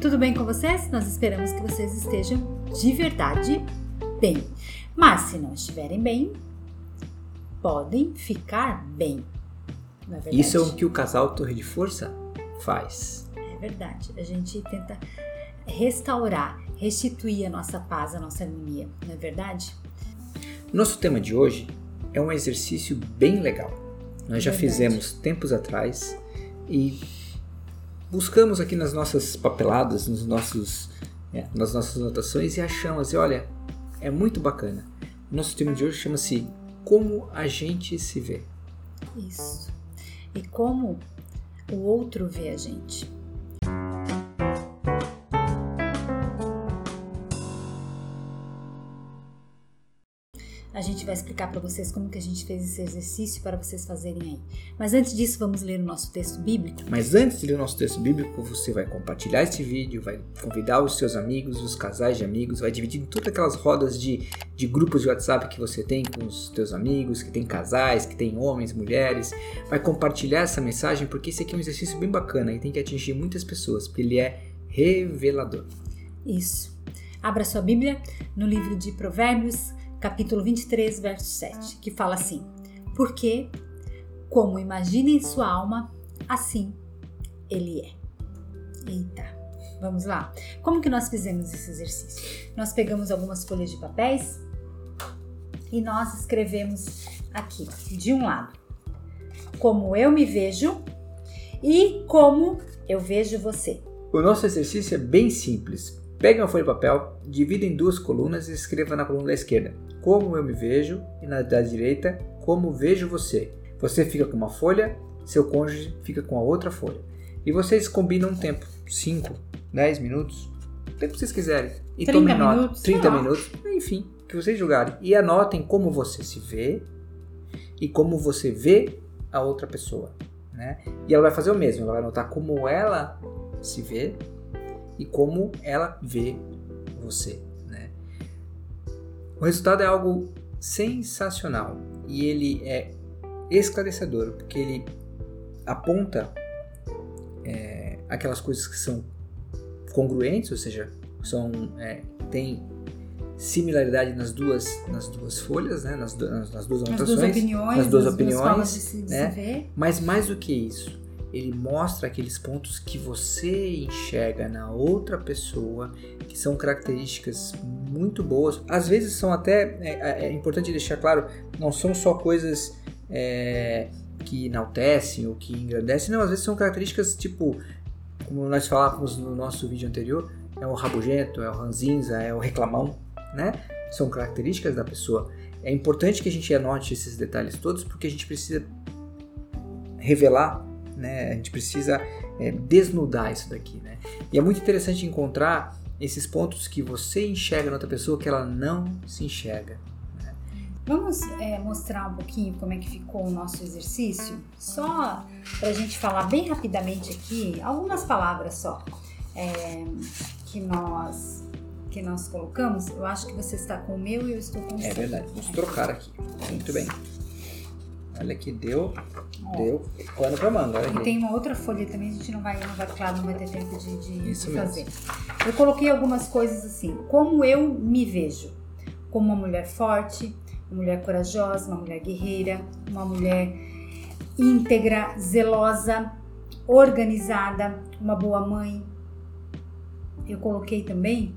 Tudo bem com vocês? Nós esperamos que vocês estejam de verdade bem. Mas se não estiverem bem, podem ficar bem. Não é verdade? Isso é o que o casal Torre de Força faz. É verdade. A gente tenta restaurar, restituir a nossa paz, a nossa harmonia. Não é verdade? Nosso tema de hoje é um exercício bem legal. Nós já fizemos tempos atrás e buscamos aqui nas nossas papeladas, nas nossas anotações e achamos, olha, é muito bacana. Nosso tema de hoje chama-se Como a gente se vê. Isso. E como o outro vê a gente. A gente vai explicar para vocês como que a gente fez esse exercício para vocês fazerem aí. Mas antes disso, vamos ler o nosso texto bíblico? Mas antes de ler o nosso texto bíblico, você vai compartilhar esse vídeo, vai convidar os seus amigos, os casais de amigos, vai dividir em todas aquelas rodas de grupos de WhatsApp que você tem com os teus amigos, que tem casais, que tem homens, mulheres. Vai compartilhar essa mensagem porque esse aqui é um exercício bem bacana e tem que atingir muitas pessoas, porque ele é revelador. Isso. Abra sua Bíblia no livro de Provérbios, capítulo 23, verso 7, que fala assim: porque, como imagina em sua alma, assim ele é. Eita, vamos lá. Como que nós fizemos esse exercício? Nós pegamos algumas folhas de papéis e nós escrevemos aqui, de um lado, como eu me vejo e como eu vejo você. O nosso exercício é bem simples. Pegue uma folha de papel, divida em duas colunas e escreva na coluna da esquerda como eu me vejo e na da direita como vejo você. Você fica com uma folha, seu cônjuge fica com a outra folha. E vocês combinam um tempo, 5, 10 minutos, o tempo que vocês quiserem. E 30 minutos. 30 minutos, enfim, o que vocês julgarem. E anotem como você se vê e como você vê a outra pessoa. Né? E ela vai fazer o mesmo, ela vai anotar como ela se vê e como ela vê você. Né? O resultado é algo sensacional e ele é esclarecedor, porque ele aponta aquelas coisas que são congruentes, ou seja, tem similaridade nas duas folhas, né? nas duas anotações, nas duas opiniões, se né? ver. Mas mais do que isso, ele mostra aqueles pontos que você enxerga na outra pessoa, que são características muito boas. Às vezes são até, é importante deixar claro, não são só coisas que enaltecem ou que engrandecem, não, às vezes são características tipo, como nós falávamos no nosso vídeo anterior, é o rabugento, é o ranzinza, é o reclamão, né? São características da pessoa. É importante que a gente anote esses detalhes todos, porque a gente precisa revelar, né? A gente precisa desnudar isso daqui, né? E é muito interessante encontrar esses pontos que você enxerga na outra pessoa que ela não se enxerga. Né? Vamos mostrar um pouquinho como é que ficou o nosso exercício? Só para a gente falar bem rapidamente aqui, algumas palavras só que nós colocamos. Eu acho que você está com o meu e eu estou com o seu. É verdade, vamos trocar aqui. Muito bem. Olha que deu pano pra manga. Olha e aqui. tem uma outra folha também, a gente não vai ter tempo de fazer. Mesmo. Eu coloquei algumas coisas assim, como eu me vejo, como uma mulher forte, uma mulher corajosa, uma mulher guerreira, uma mulher íntegra, zelosa, organizada, uma boa mãe. Eu coloquei também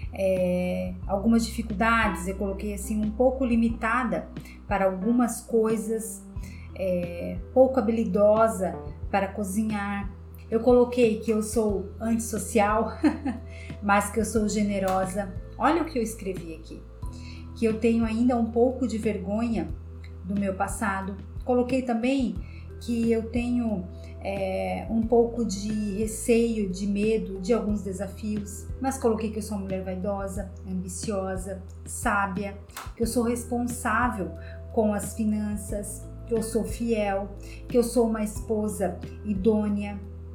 algumas dificuldades, eu coloquei assim um pouco limitada para algumas coisas, pouco habilidosa para cozinhar. Eu coloquei que eu sou antissocial, mas que eu sou generosa. Olha o que eu escrevi aqui, que eu tenho ainda um pouco de vergonha do meu passado. Coloquei também que eu tenho um pouco de receio, de medo de alguns desafios, mas coloquei que eu sou uma mulher vaidosa, ambiciosa, sábia, que eu sou responsável com as finanças, que eu sou fiel, que eu sou uma esposa idônea.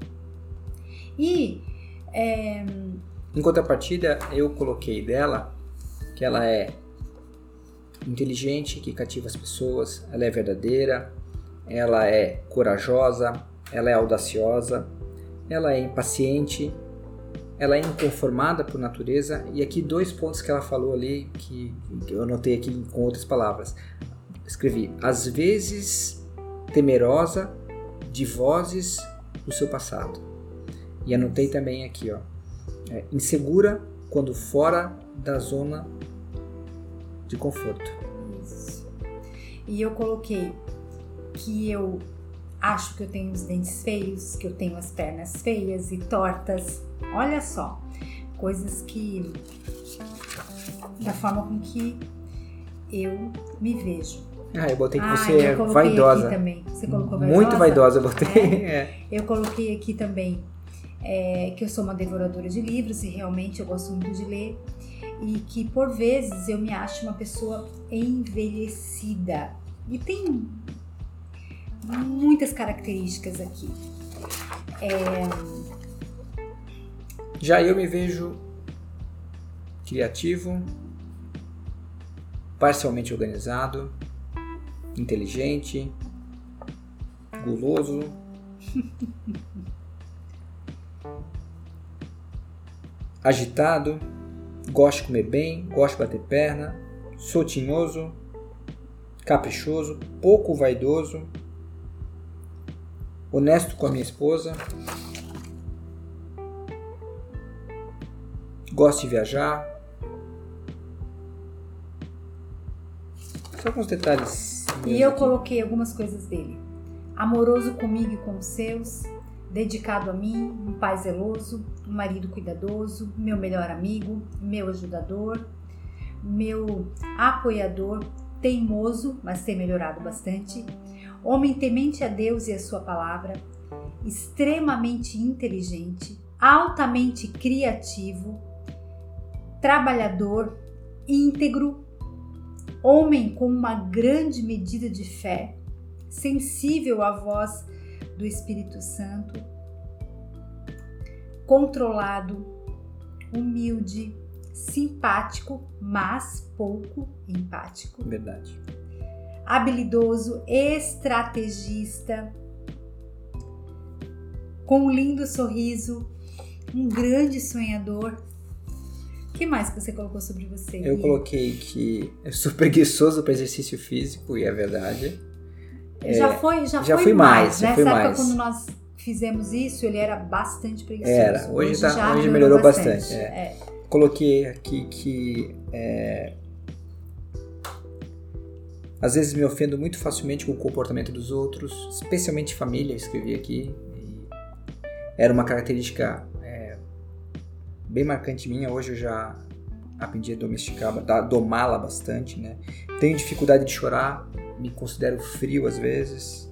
E em contrapartida, eu coloquei dela que ela é inteligente, que cativa as pessoas, ela é verdadeira, ela é corajosa, ela é audaciosa, ela é impaciente, ela é inconformada por natureza. E aqui 2 pontos que ela falou ali, que eu anotei aqui com outras palavras. Escrevi, às vezes temerosa de vozes do seu passado. E anotei também aqui, insegura quando fora da zona de conforto. Isso. E eu coloquei que eu acho que eu tenho os dentes feios, que eu tenho as pernas feias e tortas. Olha só, coisas que... da forma com que eu me vejo. Eu botei que você é vaidosa. Aqui também. Você colocou vaidosa? Muito vaidosa, eu botei. Eu coloquei aqui também que eu sou uma devoradora de livros e realmente eu gosto muito de ler. E que por vezes eu me acho uma pessoa envelhecida. E tem muitas características aqui. Já eu me vejo criativo, parcialmente organizado, inteligente, guloso, agitado, gosto de comer bem, gosto de bater perna, sou tinhoso, caprichoso, pouco vaidoso, honesto com a minha esposa, gosto de viajar. Só alguns detalhes. E eu coloquei algumas coisas dele. Amoroso comigo e com os seus, dedicado a mim, um pai zeloso, um marido cuidadoso, meu melhor amigo, meu ajudador, meu apoiador, teimoso, mas tem melhorado bastante, homem temente a Deus e a sua palavra, extremamente inteligente, altamente criativo, trabalhador, íntegro, homem com uma grande medida de fé, sensível à voz do Espírito Santo, controlado, humilde, simpático, mas pouco empático. Verdade. Habilidoso, estrategista, com um lindo sorriso, um grande sonhador. O que mais que você colocou sobre você? Eu coloquei que eu sou preguiçoso para exercício físico, e é verdade. Já foi mais. mais. Já Nessa foi época, mais. quando nós fizemos isso, ele era bastante preguiçoso. Era, hoje melhorou bastante. Coloquei aqui que às vezes me ofendo muito facilmente com o comportamento dos outros, especialmente família, escrevi aqui. E era uma característica bem marcante minha. Hoje eu já aprendi a domesticá-la, domá-la bastante, né? Tenho dificuldade de chorar, me considero frio às vezes.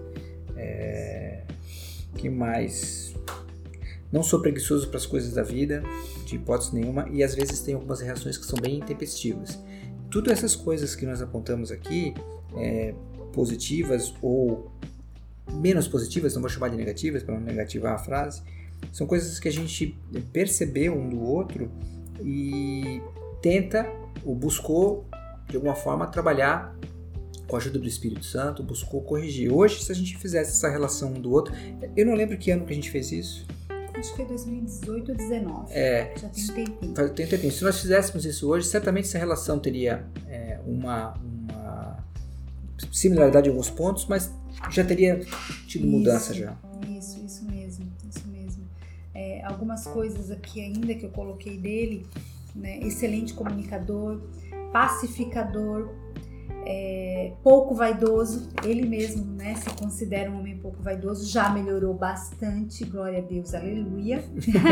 Que mais? Não sou preguiçoso para as coisas da vida, de hipótese nenhuma, e às vezes tenho algumas reações que são bem intempestivas. Tudo essas coisas que nós apontamos aqui, positivas ou menos positivas, não vou chamar de negativas para não negativar a frase, são coisas que a gente percebeu um do outro e tenta ou buscou de alguma forma trabalhar com a ajuda do Espírito Santo, buscou corrigir. Hoje, se a gente fizesse essa relação um do outro, eu não lembro que ano que a gente fez isso. Acho que foi 2018 ou 2019. Já tem um tempinho. Tem um tempinho. Se nós fizéssemos isso hoje, certamente essa relação teria uma similaridade em alguns pontos, mas já teria tido mudança já. Isso mesmo. Algumas coisas aqui ainda que eu coloquei dele, né? Excelente comunicador, pacificador, pouco vaidoso, ele mesmo, né, se considera um homem pouco vaidoso, já melhorou bastante, glória a Deus, aleluia.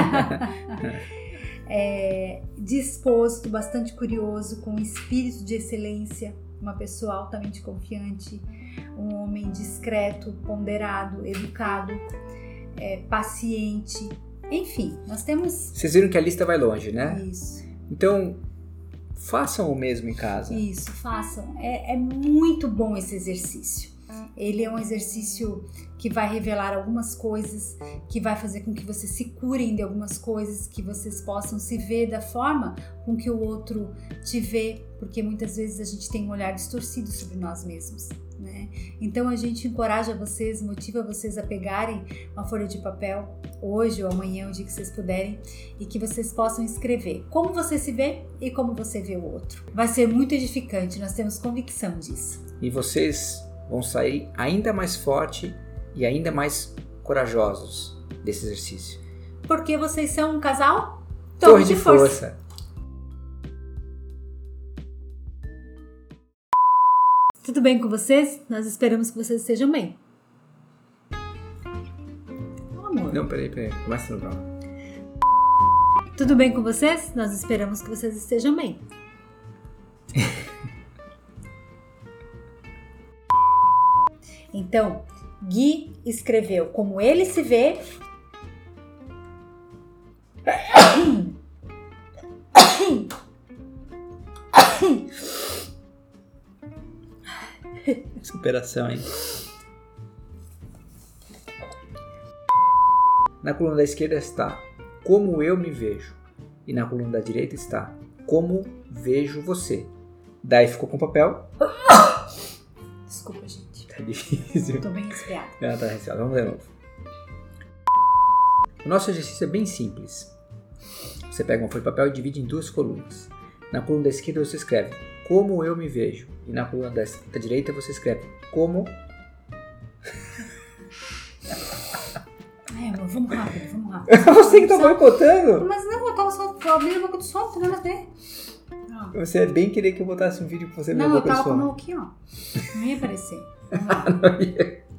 Disposto, bastante curioso, com espírito de excelência, uma pessoa altamente confiante, um homem discreto, ponderado, educado, paciente, enfim, nós temos... Vocês viram que a lista vai longe, né? Isso. Então, façam o mesmo em casa. Isso, façam. É muito bom esse exercício. Ele é um exercício que vai revelar algumas coisas, que vai fazer com que vocês se curem de algumas coisas, que vocês possam se ver da forma com que o outro te vê, porque muitas vezes a gente tem um olhar distorcido sobre nós mesmos. né? Então a gente encoraja vocês, motiva vocês a pegarem uma folha de papel hoje ou amanhã, o dia que vocês puderem, e que vocês possam escrever como você se vê e como você vê o outro. Vai ser muito edificante, nós temos convicção disso. E vocês vão sair ainda mais forte e ainda mais corajosos desse exercício. Porque vocês são um casal Torre de força. Tudo bem com vocês? Nós esperamos que vocês estejam bem. Oh, amor. Não, peraí. Começa no programa. Tudo bem com vocês? Nós esperamos que vocês estejam bem. Então, Gui escreveu como ele se vê. Superação, hein? Na coluna da esquerda está como eu me vejo. E na coluna da direita está como vejo você. Daí ficou com papel. Desculpa, gente. Tá difícil. Tô bem resfriada. Tá resfriada. Vamos de novo. O nosso exercício é bem simples. Você pega uma folha de papel e divide em 2 colunas. Na coluna da esquerda você escreve como eu me vejo. E na coluna da direita você escreve como... Ai, amor, vamos rápido. Você que tá boicotando? Mas não, eu tava só abrindo a boca do som, não tem nada a ver. Você é bem querer que eu botasse um vídeo com você na Não, boca eu do tava com a som. mão aqui, ó. Não ia aparecer. Não ia.